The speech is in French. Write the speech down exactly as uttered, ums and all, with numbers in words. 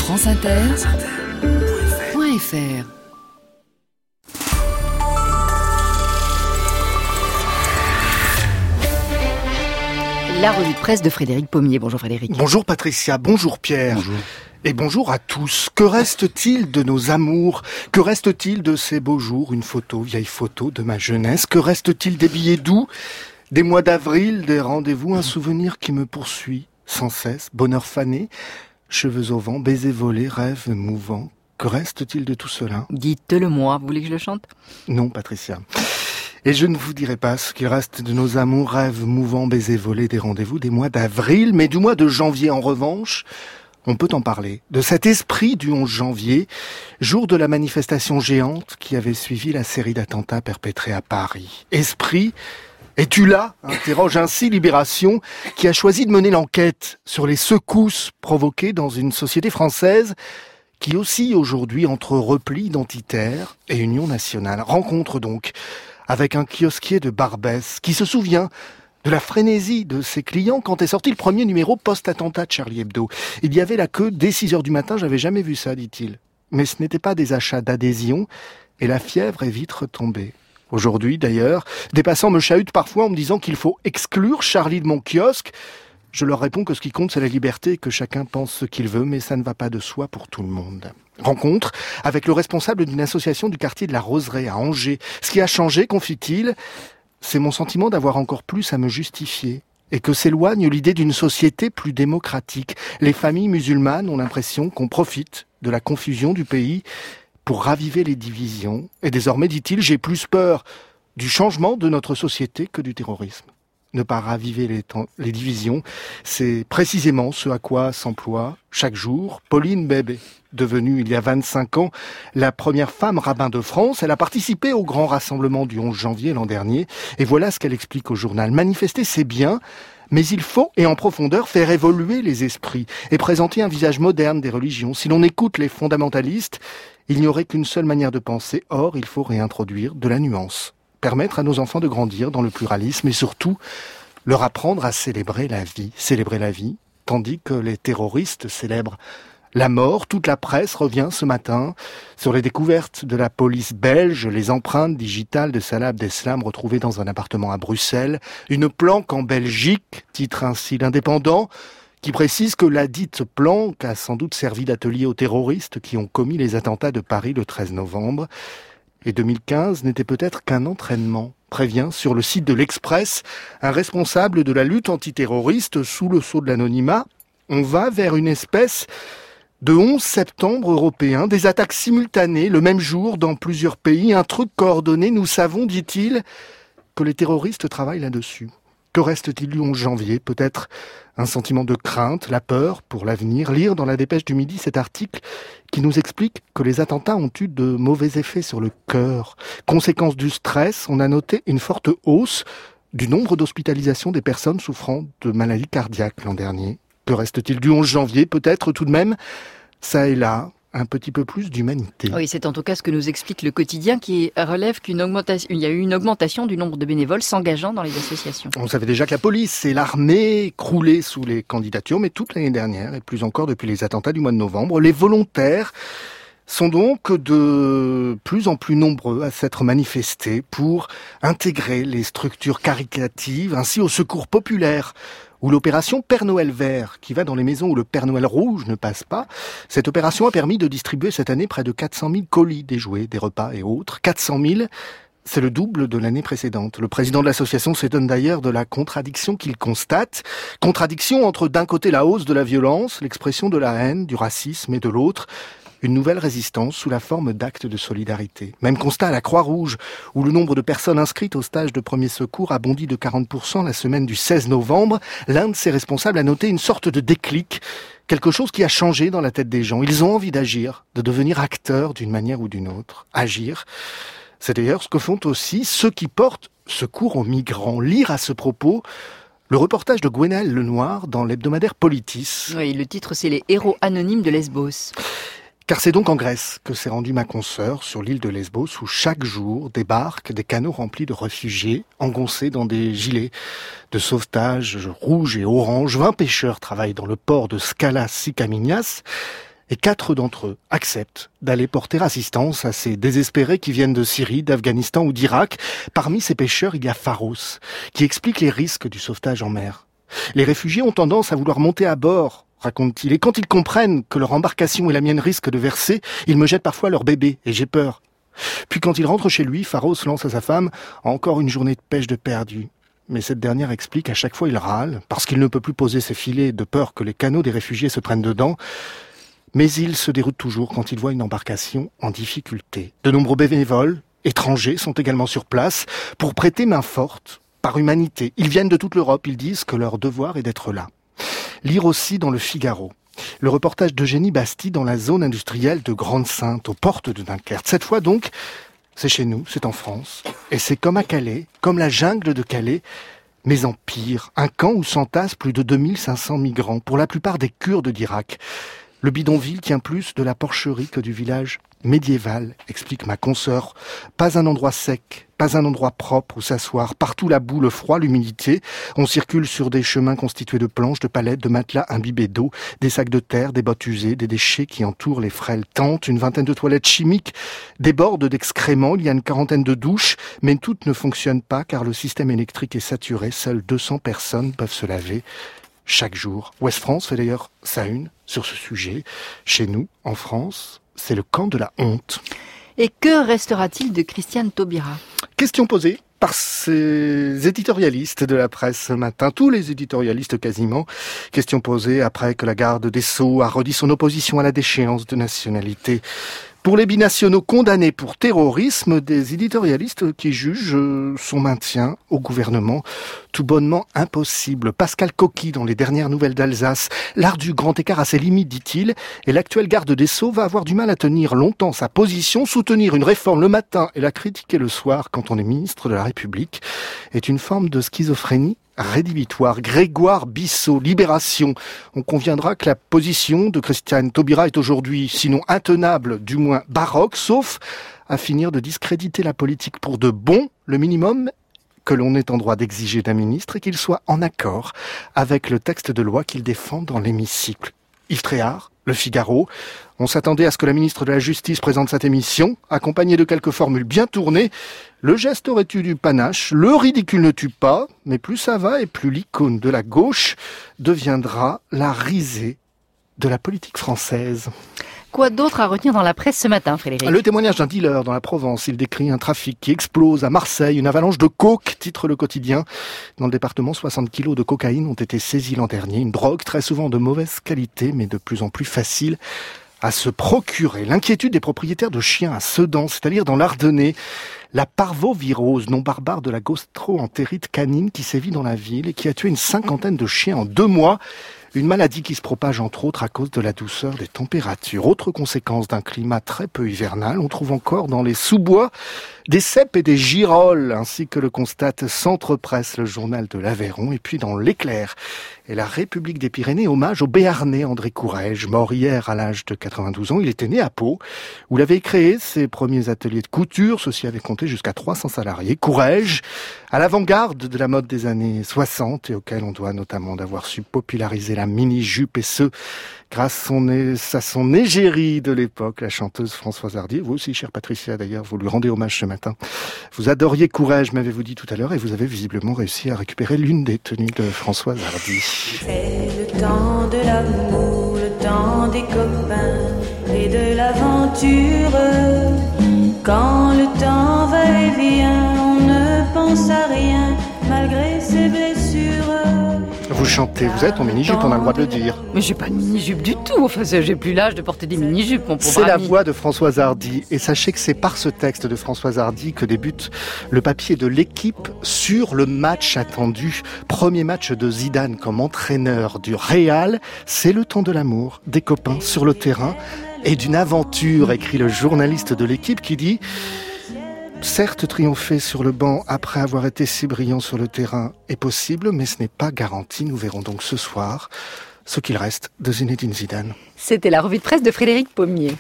France Inter point F R. La revue de presse de Frédéric Pommier. Bonjour Frédéric. Bonjour Patricia, bonjour Pierre. Bonjour. Et bonjour à tous. Que reste-t-il de nos amours? Que reste-t-il de ces beaux jours? Une photo, vieille photo de ma jeunesse. Que reste-t-il des billets doux? Des mois d'avril, des rendez-vous, un souvenir qui me poursuit sans cesse. Bonheur fané, cheveux au vent, baisers volés, rêves mouvants. Que reste-t-il de tout cela? Dites-le-moi, vous voulez que je le chante? Non, Patricia. Et je ne vous dirai pas ce qu'il reste de nos amours, rêves mouvants, baisers volés, des rendez-vous, des mois d'avril, mais du mois de janvier en revanche, on peut en parler. De cet esprit du onze janvier, jour de la manifestation géante qui avait suivi la série d'attentats perpétrés à Paris. Esprit, es-tu là? Interroge ainsi Libération, qui a choisi de mener l'enquête sur les secousses provoquées dans une société française qui oscille aujourd'hui entre repli identitaire et union nationale. Rencontre donc avec un kiosquier de Barbès qui se souvient de la frénésie de ses clients quand est sorti le premier numéro post-attentat de Charlie Hebdo. Il y avait la queue dès six heures du matin, j'avais jamais vu ça, dit-il. Mais ce n'était pas des achats d'adhésion et la fièvre est vite retombée. Aujourd'hui, d'ailleurs, des passants me chahutent parfois en me disant qu'il faut exclure Charlie de mon kiosque. Je leur réponds que ce qui compte, c'est la liberté et que chacun pense ce qu'il veut, mais ça ne va pas de soi pour tout le monde. Rencontre avec le responsable d'une association du quartier de la Roseraie à Angers. Ce qui a changé, confie-t-il, c'est mon sentiment d'avoir encore plus à me justifier et que s'éloigne l'idée d'une société plus démocratique. Les familles musulmanes ont l'impression qu'on profite de la confusion du pays pour raviver les divisions. Et désormais, dit-il, j'ai plus peur du changement de notre société que du terrorisme. Ne pas raviver les, temps, les divisions, c'est précisément ce à quoi s'emploie chaque jour Pauline Bébé, devenue il y a vingt-cinq ans la première femme rabbin de France. Elle a participé au grand rassemblement du onze janvier l'an dernier, et voilà ce qu'elle explique au journal. Manifester, c'est bien, mais il faut, et en profondeur, faire évoluer les esprits et présenter un visage moderne des religions. Si l'on écoute les fondamentalistes, il n'y aurait qu'une seule manière de penser. Or, il faut réintroduire de la nuance. Permettre à nos enfants de grandir dans le pluralisme et surtout leur apprendre à célébrer la vie. Célébrer la vie, tandis que les terroristes célèbrent la mort. Toute la presse revient ce matin sur les découvertes de la police belge, les empreintes digitales de Salah Abdeslam retrouvées dans un appartement à Bruxelles. Une planque en Belgique, titre ainsi l'Indépendant, qui précise que la dite planque a sans doute servi d'atelier aux terroristes qui ont commis les attentats de Paris le treize novembre. Et deux mille quinze n'était peut-être qu'un entraînement, prévient sur le site de l'Express un responsable de la lutte antiterroriste sous le sceau de l'anonymat. On va vers une espèce de onze septembre européen, des attaques simultanées le même jour dans plusieurs pays, un truc coordonné. Nous savons, dit-il, que les terroristes travaillent là-dessus. Que reste-t-il du onze janvier? Peut-être un sentiment de crainte, la peur pour l'avenir. Lire dans la Dépêche du Midi cet article qui nous explique que les attentats ont eu de mauvais effets sur le cœur. Conséquence du stress, on a noté une forte hausse du nombre d'hospitalisations des personnes souffrant de maladies cardiaques l'an dernier. Que reste-t-il du onze janvier? Peut-être tout de même, ça et là, un petit peu plus d'humanité. Oui, c'est en tout cas ce que nous explique le quotidien qui relève qu'une augmentation, il y a eu une augmentation du nombre de bénévoles s'engageant dans les associations. On savait déjà que la police et l'armée croulaient sous les candidatures, mais toute l'année dernière, et plus encore depuis les attentats du mois de novembre, les volontaires sont donc de plus en plus nombreux à s'être manifestés pour intégrer les structures caritatives, ainsi au secours populaire, ou l'opération Père Noël vert, qui va dans les maisons où le Père Noël rouge ne passe pas. Cette opération a permis de distribuer cette année près de quatre cent mille colis, des jouets, des repas et autres. quatre cent mille, c'est le double de l'année précédente. Le président de l'association s'étonne d'ailleurs de la contradiction qu'il constate. Contradiction entre d'un côté la hausse de la violence, l'expression de la haine, du racisme, et de l'autre, une nouvelle résistance sous la forme d'actes de solidarité. Même constat à la Croix-Rouge, où le nombre de personnes inscrites au stage de premier secours a bondi de quarante pour cent la semaine du seize novembre. L'un de ses responsables a noté une sorte de déclic, quelque chose qui a changé dans la tête des gens. Ils ont envie d'agir, de devenir acteurs d'une manière ou d'une autre. Agir, c'est d'ailleurs ce que font aussi ceux qui portent secours aux migrants. Lire à ce propos le reportage de Gwenaëlle Lenoir dans l'hebdomadaire Politis. Oui, le titre c'est « Les héros anonymes de Lesbos ». Car c'est donc en Grèce que s'est rendue ma consoeur, sur l'île de Lesbos, où chaque jour débarquent des canots remplis de réfugiés, engoncés dans des gilets de sauvetage rouges et oranges. Vingt pêcheurs travaillent dans le port de Skala Sikaminias. Et quatre d'entre eux acceptent d'aller porter assistance à ces désespérés qui viennent de Syrie, d'Afghanistan ou d'Irak. Parmi ces pêcheurs, il y a Pharos, qui explique les risques du sauvetage en mer. Les réfugiés ont tendance à vouloir monter à bord, raconte-t-il. Et quand ils comprennent que leur embarcation et la mienne risquent de verser, ils me jettent parfois leur bébé, et j'ai peur. Puis quand il rentre chez lui, Pharos lance à sa femme « Encore une journée de pêche de perdue ». Mais cette dernière explique à chaque fois il râle, parce qu'il ne peut plus poser ses filets de peur que les canots des réfugiés se prennent dedans. Mais il se déroute toujours quand il voit une embarcation en difficulté. De nombreux bénévoles, étrangers, sont également sur place pour prêter main forte, par humanité. Ils viennent de toute l'Europe, ils disent que leur devoir est d'être là. Lire aussi dans le Figaro le reportage d'Eugénie Basti dans la zone industrielle de Grande-Synthe, aux portes de Dunkerque. Cette fois donc, c'est chez nous, c'est en France. Et c'est comme à Calais, comme la jungle de Calais, mais en pire. Un camp où s'entassent plus de deux mille cinq cents migrants, pour la plupart des Kurdes d'Irak. Le bidonville tient plus de la porcherie que du village médiéval, explique ma consoeur. Pas un endroit sec, pas un endroit propre où s'asseoir. Partout la boue, le froid, l'humidité. On circule sur des chemins constitués de planches, de palettes, de matelas imbibés d'eau, des sacs de terre, des bottes usées, des déchets qui entourent les frêles tentes. Une vingtaine de toilettes chimiques débordent d'excréments. Il y a une quarantaine de douches, mais toutes ne fonctionnent pas car le système électrique est saturé. Seules deux cents personnes peuvent se laver chaque jour. Ouest France fait d'ailleurs sa une sur ce sujet. Chez nous, en France, c'est le camp de la honte. Et que restera-t-il de Christiane Taubira ? Question posée par ces éditorialistes de la presse ce matin, tous les éditorialistes quasiment. Question posée après que la garde des Sceaux a redit son opposition à la déchéance de nationalité. Pour les binationaux condamnés pour terrorisme, des éditorialistes qui jugent son maintien au gouvernement tout bonnement impossible. Pascal Coqui dans les dernières nouvelles d'Alsace. L'art du grand écart a ses limites, dit-il, et l'actuel garde des Sceaux va avoir du mal à tenir longtemps sa position. Soutenir une réforme le matin et la critiquer le soir quand on est ministre de la République est une forme de schizophrénie rédhibitoire. Grégoire Bissot, Libération. On conviendra que la position de Christiane Taubira est aujourd'hui, sinon intenable, du moins baroque, sauf à finir de discréditer la politique pour de bon. Le minimum que l'on est en droit d'exiger d'un ministre est qu'il soit en accord avec le texte de loi qu'il défend dans l'hémicycle. Yves Tréhard, Le Figaro. On s'attendait à ce que la ministre de la Justice présente cette émission, accompagnée de quelques formules bien tournées. Le geste aurait eu du panache, le ridicule ne tue pas, mais plus ça va et plus l'icône de la gauche deviendra la risée de la politique française. Quoi d'autre à retenir dans la presse ce matin, Frédéric ? Le témoignage d'un dealer dans la Provence. Il décrit un trafic qui explose à Marseille. Une avalanche de coke, titre Le Quotidien. Dans le département, soixante kilos de cocaïne ont été saisis l'an dernier. Une drogue très souvent de mauvaise qualité, mais de plus en plus facile à se procurer. L'inquiétude des propriétaires de chiens à Sedan, c'est-à-dire dans l'Ardennais. La parvovirose, nom barbare de la gastro-entérite canine qui sévit dans la ville et qui a tué une cinquantaine de chiens en deux mois. Une maladie qui se propage entre autres à cause de la douceur des températures. Autre conséquence d'un climat très peu hivernal, on trouve encore dans les sous-bois des cèpes et des girolles, ainsi que le constate Centre Presse, le journal de l'Aveyron, et puis dans l'Éclair et la République des Pyrénées, hommage au Béarnais André Courrèges, mort hier à l'âge de quatre-vingt-douze ans. Il était né à Pau, où il avait créé ses premiers ateliers de couture, ceux-ci avaient compté jusqu'à trois cents salariés. Courrèges, à l'avant-garde de la mode des années soixante, et auquel on doit notamment d'avoir su populariser la mini-jupe, et ce, grâce à son égérie de l'époque, la chanteuse Françoise Hardy. Vous aussi, chère Patricia, d'ailleurs, vous lui rendez hommage ce matin. Vous adoriez Courrèges, m'avez-vous dit tout à l'heure, et vous avez visiblement réussi à récupérer l'une des tenues de Françoise Hardy. C'est le temps de l'amour, le temps des copains et de l'aventure. Quand le temps va et vient, on ne pense à rien, malgré ses blessures. Vous chantez, vous êtes en mini-jupe, on a le droit de le dire. Mais j'ai pas de mini-jupe du tout, enfin j'ai plus l'âge de porter des mini-jupes, mon pauvre C'est la ami. voix de Françoise Hardy, et sachez que c'est par ce texte de Françoise Hardy que débute le papier de l'Équipe sur le match attendu. Premier match de Zidane comme entraîneur du Real, c'est le temps de l'amour, des copains sur le terrain et d'une aventure, écrit le journaliste de l'Équipe qui dit... Certes, triompher sur le banc après avoir été si brillant sur le terrain est possible, mais ce n'est pas garanti. Nous verrons donc ce soir ce qu'il reste de Zinedine Zidane. C'était la revue de presse de Frédéric Pommier.